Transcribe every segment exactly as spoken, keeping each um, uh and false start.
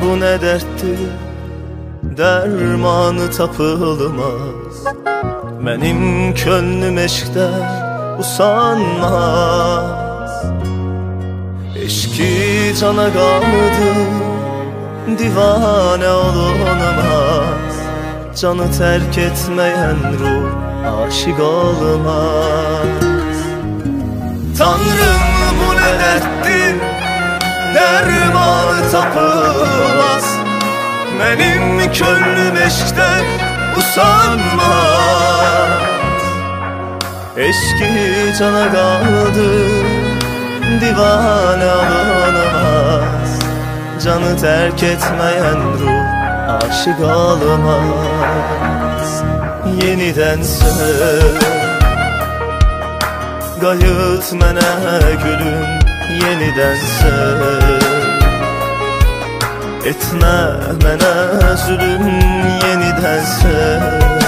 bu nə dərddir, dərmanı tapılmaz. Mənim könlüm eşqdən usanmaz. Eşki cana qaldı, divanə olunmaz. Canı tərk etməyən ruh aşiq olmaz. Tanrım bu nə dərddir, dərmanı tapılmaz. Mənim könlüm eşqdən usanmaz. Eşki cana qaldı, divanə olunmaz. Canı tərk etməyən ruh aşiq olmaz. Yenidən söz, qayıt mənə gülüm, yenidən söz. Etmə mənə zülüm, yenidən söz.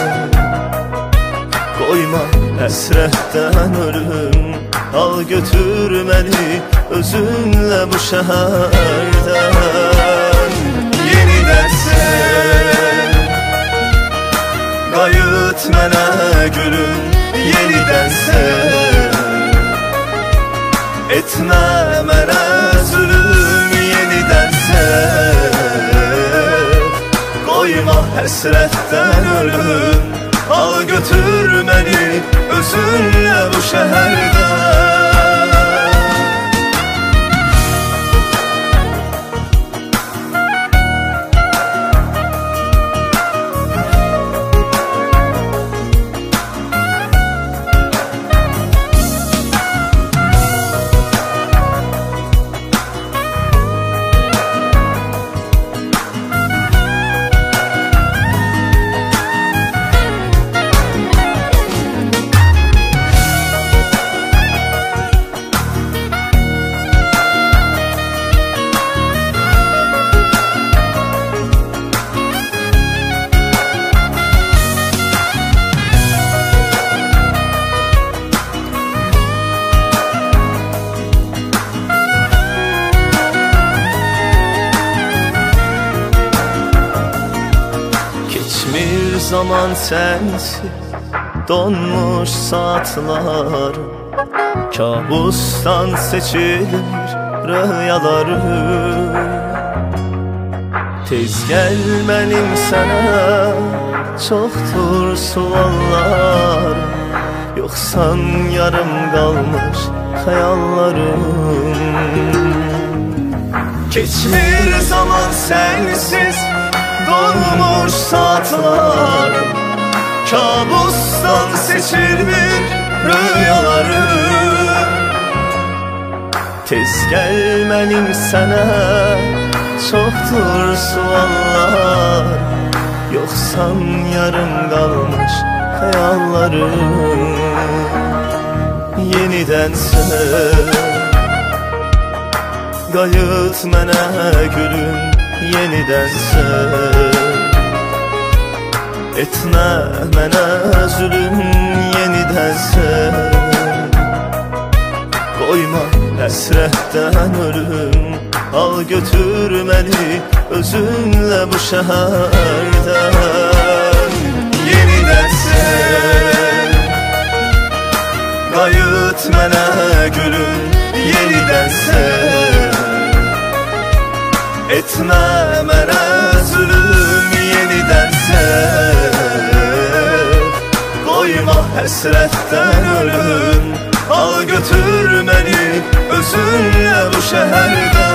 Qoyma həsrətdən ölüm, al götür məni özünlə bu şəhərdən. Yenidən söz, qayıt mənə gülüm, yenidən söz. Etmə mənə zülüm, yenidən söz. Qoyma həsrətdən ölüm, al götür məni özünlə bu şəhərdən. Geçmir zaman sensiz, donmuş saatlar. Kabustan seçilir rüyalarım. Tez gel benim sana, çoktur suallar. Yoksan yarım kalmış hayallarım. Geçmir zaman sensiz, donmuş saatlar. Kabustan seçilmiş rüyalarım. Tez gel benim sana, çoktur suallar. Yoksan yarım kalmış hayallarım. Yeniden söz, qayıt mənə gülüm, yeniden söz. Etmə mənə zülüm, yeniden söz. Qoyma həsrətdən ölüm, al götür məni özünlə bu şəhərdən. Yeniden söz, qayıt mənə gülüm, yeniden söz. Etmə mənə zülüm, yeniden söz. Qoyma həsrətdən ölüm, al götür məni özünlə bu şəhərdən.